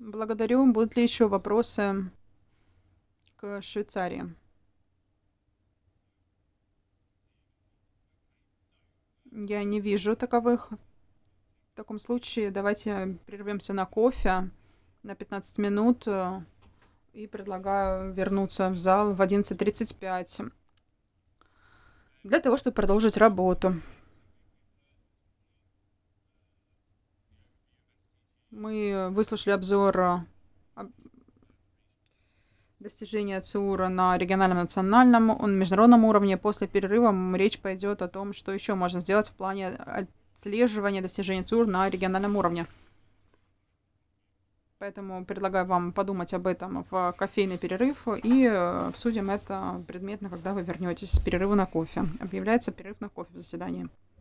Благодарю. Будут ли еще вопросы к Швейцарии? Я не вижу таковых. В таком случае давайте прервемся на кофе на 15 минут и предлагаю вернуться в зал в 11:35 для того, чтобы продолжить работу. Мы выслушали обзор достижения ЦУРа на региональном, национальном, международном уровне. После перерыва речь пойдет о том, что еще можно сделать в плане отслеживания достижений ЦУР на региональном уровне. Поэтому предлагаю вам подумать об этом в кофейный перерыв и обсудим это предметно, когда вы вернетесь с перерыва на кофе. Объявляется перерыв на кофе в заседании.